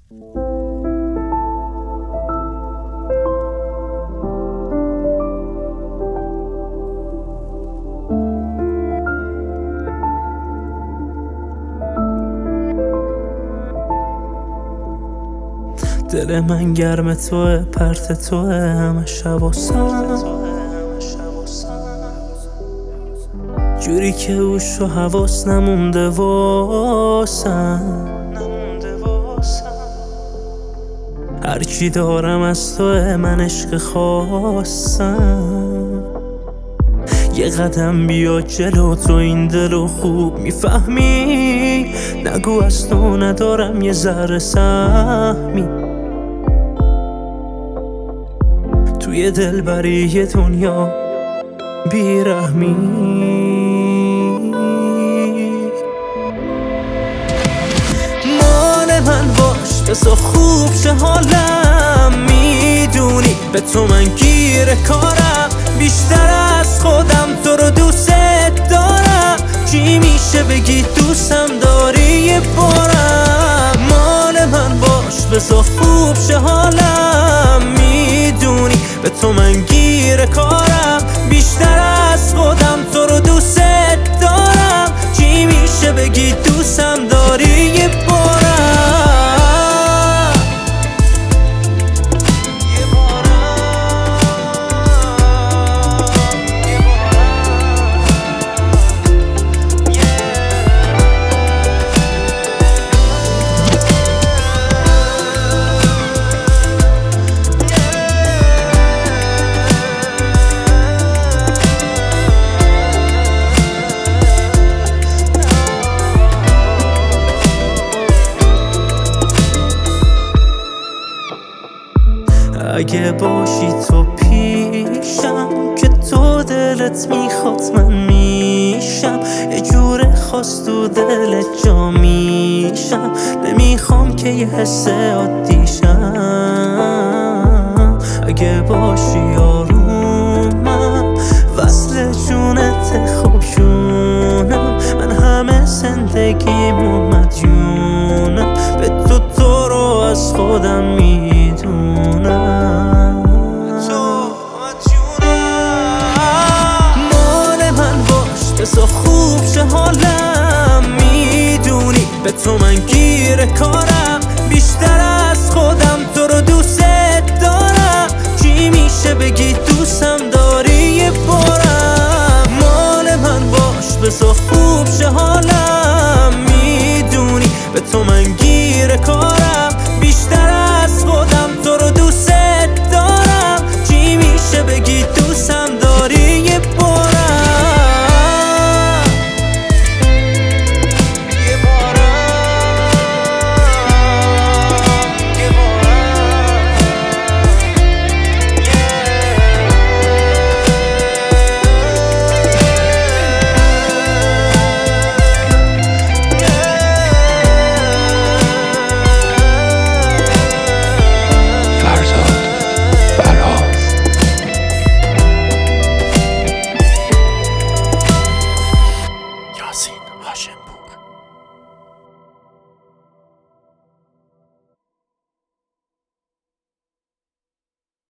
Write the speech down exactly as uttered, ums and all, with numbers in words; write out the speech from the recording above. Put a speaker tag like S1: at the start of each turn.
S1: دل من گرم توه، پرت توه، همه شب و سن، جوری که اوش و حواس نمونده واسم. هرچی دارم از توه، من عشق خواستم. یه قدم بیا جلو، تو این دلو خوب میفهمی. نگو از تو ندارم یه ذره سهمی. توی دلبری یه دنیا بیرحمی. مال من باش، بسا خوب شه حالم. میدونی به تو من گیر کارم. بیشتر از خودم تو رو دوست دارم. چی میشه بگی دوستم داری یه بارم. مال من باش، بسا خوب شه حالم. میدونی به تو من گیر کارم. بیشتر از خودم تو رو دوست دارم. چی میشه بگی دوستم داری یه بارم. اگه باشی تو پیشم، که تو دلت میخواد من میشم. یه جور خاص تو دلت جا میشم. نمیخوام که یه حس عادیشم. اگه باشی آرومم، وصل جونت خوب جونم. من همه زندگیمو مدیونم. به تو تو رو از خودم میدونم. بسا خوب شه حالم. میدونی به تو من گیر کارم. بیشتر از خودم تو رو دوست دارم. چی میشه بگی دوستم داری یه بارم. مال من باش، بسا خوب شه حالم. میدونی به تو من گیر کارم.